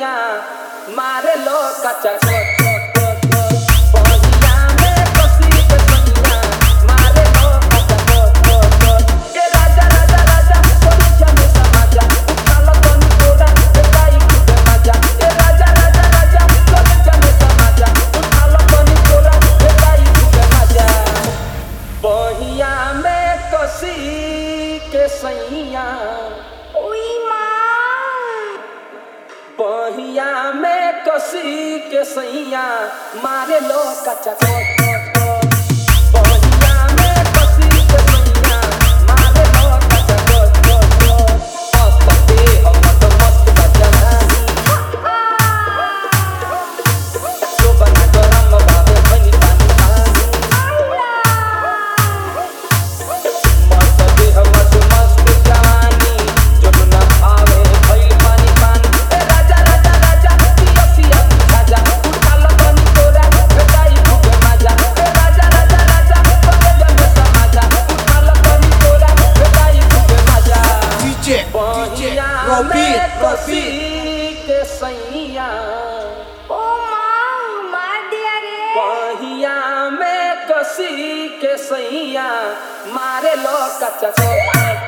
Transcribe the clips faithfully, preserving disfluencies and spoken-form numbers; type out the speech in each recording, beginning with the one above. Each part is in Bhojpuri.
सैया मारे लो कच्चा बहिया में कसी के सैया मारे लो कच्चा कसी के सैया ओ माँ मार दिया रे बहिया में कसी के सैया मारे लो कच्चा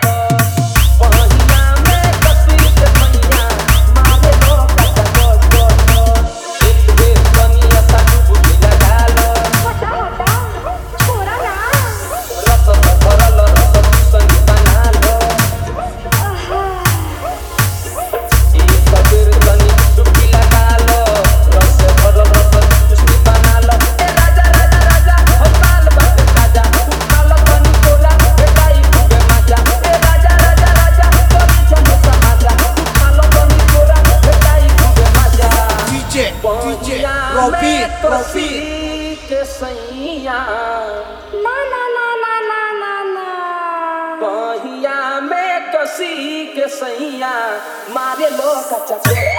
कसी के सैया ना ना ना ना ना ना ना बहिया में कसी के सैया मारे लो कच्चा